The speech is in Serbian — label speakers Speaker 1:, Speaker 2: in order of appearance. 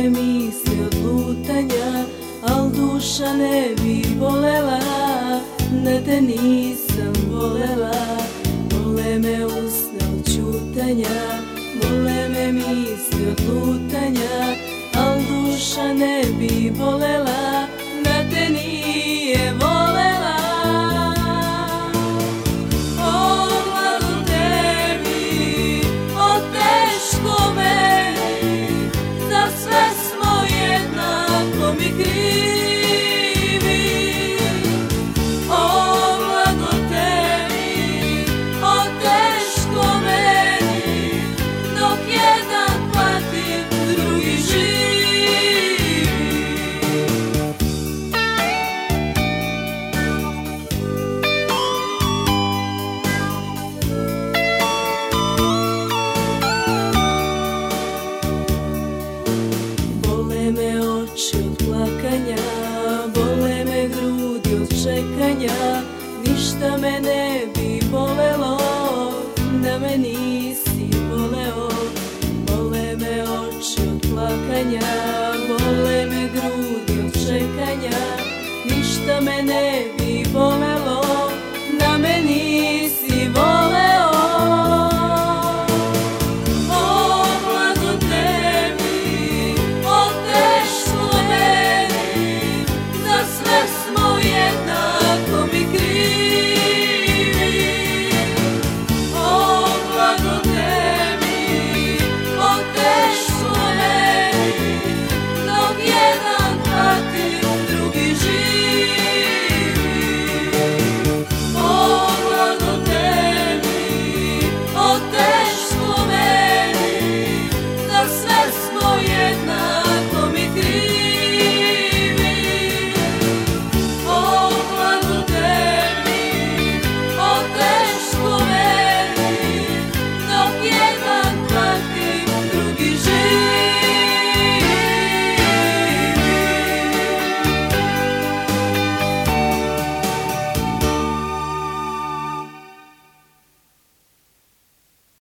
Speaker 1: me misli od lutanja, al duša ne bi volela da te nisam volela. Vole me usne od ćutanja, vole me misli od lutanja, al duša ne bi volela da te nije volela. O mlado tebi, o teško meni, za sve smo jednako mi krivi. O mlado tebi, o teško meni, dok jedan pati, drugi živi. Bole me oči od plakanja, bole me grudi od čekanja, ništa me ne bi bolelo da me nisi voleo. Bole me oči od plakanja, bole me grudi od čekanja, ništa me ne bi